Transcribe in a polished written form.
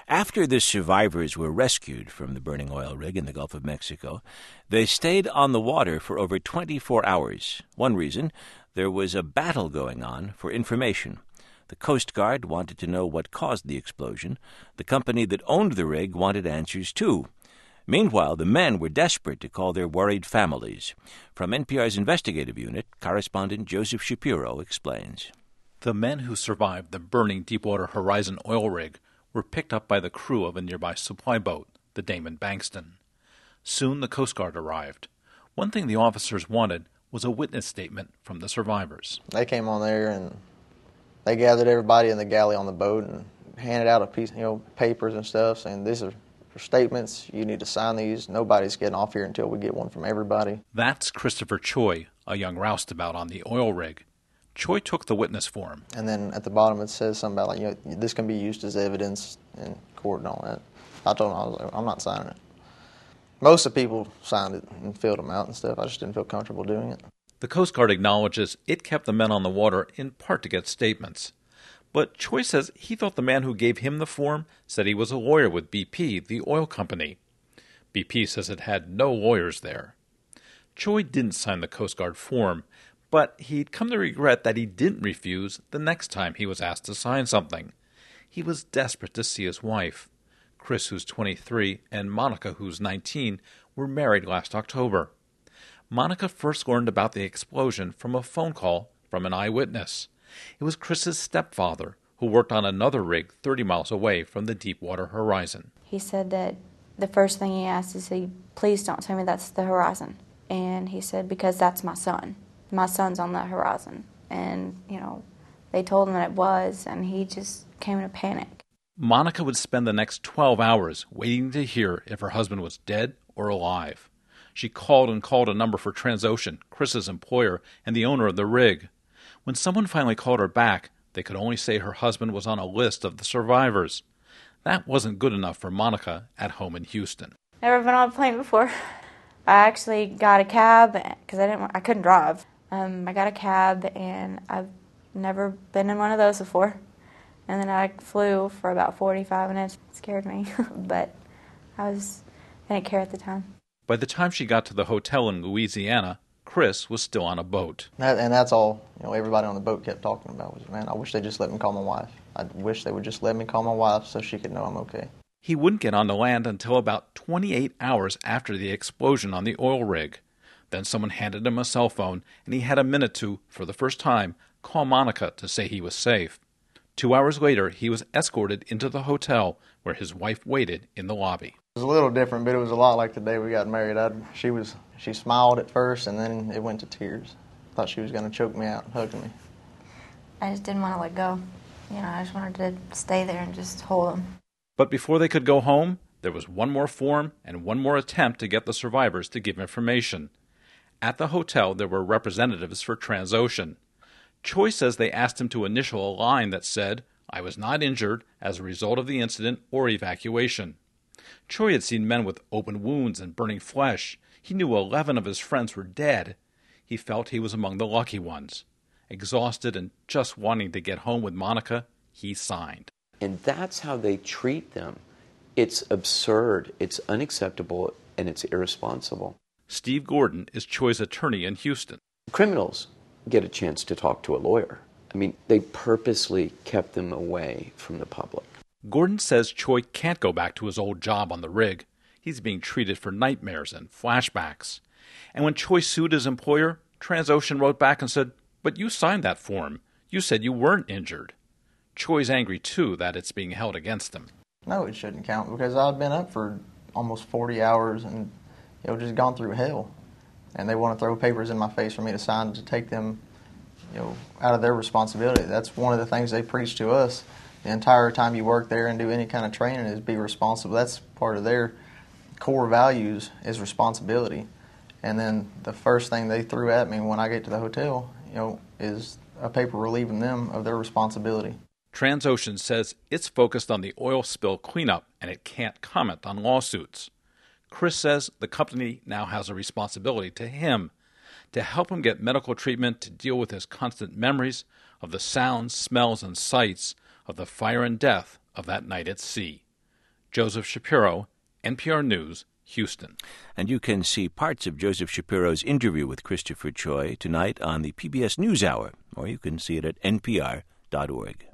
After the survivors were rescued from the burning oil rig in the Gulf of Mexico, they stayed on the water for over 24 hours. One reason, there was a battle going on for information. The Coast Guard wanted to know what caused the explosion. The company that owned the rig wanted answers too. Meanwhile, the men were desperate to call their worried families. From NPR's investigative unit, correspondent Joseph Shapiro explains. The men who survived the burning Deepwater Horizon oil rig were picked up by the crew of a nearby supply boat, the Damon Bankston. Soon the Coast Guard arrived. One thing the officers wanted was a witness statement from the survivors. They came on there and they gathered everybody in the galley on the boat and handed out a piece, papers and stuff saying, "These are for statements. You need to sign these. Nobody's getting off here until we get one from everybody." That's Christopher Choi, a young roustabout on the oil rig. Choi took the witness form. And then at the bottom it says something about, this can be used as evidence in court and all that. I told them, I'm not signing it. Most of the people signed it and filled them out and stuff. I just didn't feel comfortable doing it. The Coast Guard acknowledges it kept the men on the water in part to get statements. But Choi says he thought the man who gave him the form said he was a lawyer with BP, the oil company. BP says it had no lawyers there. Choi didn't sign the Coast Guard form, but he'd come to regret that he didn't refuse the next time he was asked to sign something. He was desperate to see his wife. Chris, who's 23, and Monica, who's 19, were married last October. Monica first learned about the explosion from a phone call from an eyewitness. It was Chris's stepfather, who worked on another rig 30 miles away from the Deepwater Horizon. He said that the first thing he asked is, "Please don't tell me that's the Horizon." And he said, "Because that's my son. My son's on that Horizon." And, they told him that it was, and he just came in a panic. Monica would spend the next 12 hours waiting to hear if her husband was dead or alive. She called and called a number for Transocean, Chris's employer, and the owner of the rig. When someone finally called her back, they could only say her husband was on a list of the survivors. That wasn't good enough for Monica at home in Houston. Never been on a plane before. I actually got a cab because I couldn't drive. I got a cab, and I've never been in one of those before. And then I flew for about 45 minutes. It scared me, but I didn't care at the time. By the time she got to the hotel in Louisiana, Chris was still on a boat. And that's all everybody on the boat kept talking about was, "Man, I wish they just let me call my wife. I wish they would just let me call my wife so she could know I'm okay." He wouldn't get on the land until about 28 hours after the explosion on the oil rig. Then someone handed him a cell phone, and he had a minute to, for the first time, call Monica to say he was safe. 2 hours later, he was escorted into the hotel where his wife waited in the lobby. It was a little different, but it was a lot like the day we got married. She smiled at first, and then it went to tears. Thought she was going to choke me out, hugging me. I just didn't want to let go. I just wanted to stay there and just hold him. But before they could go home, there was one more form and one more attempt to get the survivors to give information. At the hotel, there were representatives for Transocean. Choi says they asked him to initial a line that said, "I was not injured as a result of the incident or evacuation." Choi had seen men with open wounds and burning flesh. He knew 11 of his friends were dead. He felt he was among the lucky ones. Exhausted and just wanting to get home with Monica, he signed. And that's how they treat them. It's absurd, it's unacceptable, and it's irresponsible. Steve Gordon is Choi's attorney in Houston. Criminals get a chance to talk to a lawyer. They purposely kept them away from the public. Gordon says Choi can't go back to his old job on the rig. He's being treated for nightmares and flashbacks. And when Choi sued his employer, Transocean wrote back and said, "But you signed that form. You said you weren't injured." Choi's angry, too, that it's being held against him. No, it shouldn't count because I've been up for almost 40 hours and just gone through hell. And they want to throw papers in my face for me to sign to take them out of their responsibility. That's one of the things they preach to us. The entire time you work there and do any kind of training is be responsible. That's part of their core values is responsibility. And then the first thing they threw at me when I get to the hotel, is a paper relieving them of their responsibility. Transocean says it's focused on the oil spill cleanup and it can't comment on lawsuits. Chris says the company now has a responsibility to him to help him get medical treatment to deal with his constant memories of the sounds, smells, and sights of the fire and death of that night at sea. Joseph Shapiro, NPR News, Houston. And you can see parts of Joseph Shapiro's interview with Christopher Choi tonight on the PBS NewsHour, or you can see it at npr.org.